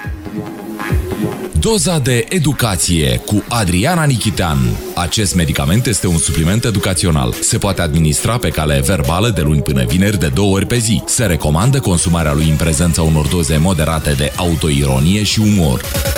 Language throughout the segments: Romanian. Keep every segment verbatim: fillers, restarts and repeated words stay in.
Doza de educație cu Adriana Nichitean. Acest medicament este un supliment educațional. Se poate administra pe cale verbală de luni până vineri de două ori pe zi. Se recomandă consumarea lui în prezența unor doze moderate de autoironie și umor.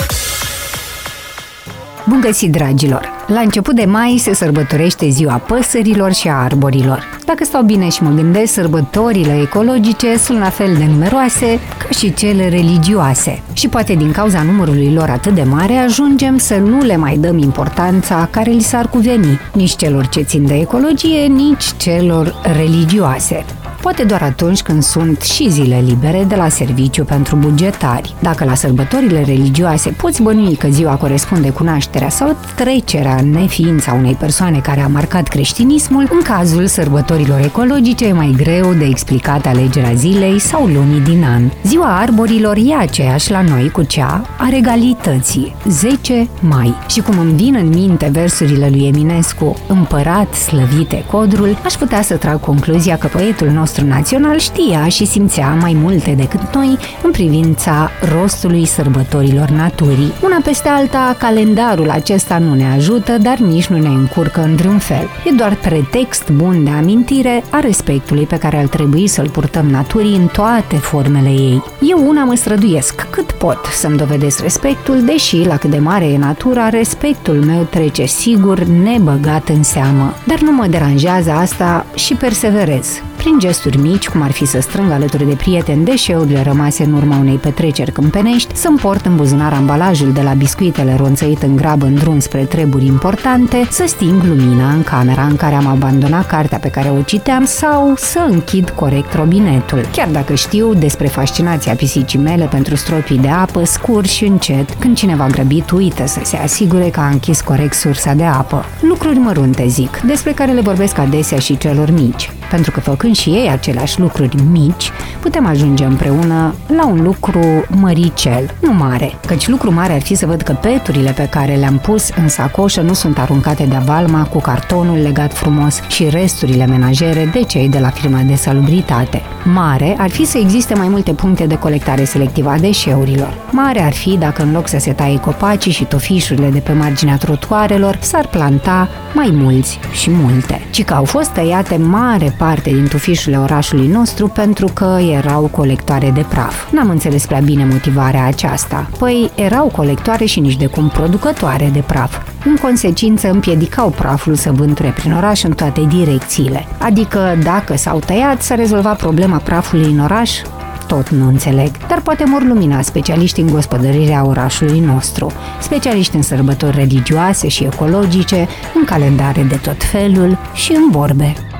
Bun găsit, dragilor! La început de mai se sărbătorește ziua păsărilor și a arborilor. Dacă stau bine și mă gândesc, sărbătorile ecologice sunt la fel de numeroase ca și cele religioase. Și poate din cauza numărului lor atât de mare ajungem să nu le mai dăm importanța care li s-ar cuveni, nici celor ce țin de ecologie, nici celor religioase. Poate doar atunci când sunt și zile libere de la serviciu pentru bugetari. Dacă la sărbătorile religioase poți bănui că ziua corespunde cu nașterea sau trecerea în neființa unei persoane care a marcat creștinismul, în cazul sărbătorilor ecologice e mai greu de explicat alegerea zilei sau lunii din an. Ziua arborilor e aceeași la noi cu cea a regalității, zece mai. Și cum îmi vin în minte versurile lui Eminescu, Împărat slăvite codrul, aș putea să trag concluzia că poetul nostru național știa și simțea mai multe decât noi în privința rostului sărbătorilor naturii. Una peste alta, calendarul acesta nu ne ajută, dar nici nu ne încurcă în vreun fel. E doar pretext bun de amintire a respectului pe care ar trebui să-l purtăm naturii în toate formele ei. Eu una mă străduiesc cât pot să-mi dovedesc respectul, deși la cât de mare e natura, respectul meu trece sigur nebăgat în seamă. Dar nu mă deranjează asta și perseverez. Prin gesturi mici, cum ar fi să strâng alături de prieteni deșeurile rămase în urma unei petreceri câmpenești, să-mi port în buzunar ambalajul de la biscuitele ronțăit în grabă în drum spre treburi importante, să sting lumina în camera în care am abandonat cartea pe care o citeam sau să închid corect robinetul. Chiar dacă știu despre fascinația pisicii mele pentru stropii de apă scur și încet, când cineva grăbit uită să se asigure că a închis corect sursa de apă. Lucruri mărunte, zic, despre care le vorbesc adesea și celor mici. Pentru că făcând și ei aceleași lucruri mici, putem ajunge împreună la un lucru măricel, nu mare. Căci lucru mare ar fi să văd că peturile pe care le-am pus în sacoșă nu sunt aruncate de avalma cu cartonul legat frumos și resturile menajere de cei de la firma de salubritate. Mare ar fi să existe mai multe puncte de colectare selectivă a deșeurilor. Mare ar fi dacă în loc să se taie copacii și tofișurile de pe marginea trotuarelor, s-ar planta mai mulți și multe. Ci că au fost tăiate mare parte din tufișurile orașului nostru pentru că erau colectoare de praf. N-am înțeles prea bine motivarea aceasta. Păi erau colectoare și nici de cum producătoare de praf. În consecință împiedicau praful să vânture prin oraș în toate direcțiile. Adică dacă s-au tăiat, s-a rezolvat problema prafului în oraș? Tot nu înțeleg, dar poate mor lumina specialiști în gospodărirea orașului nostru, specialiști în sărbători religioase și ecologice, în calendare de tot felul și în vorbe.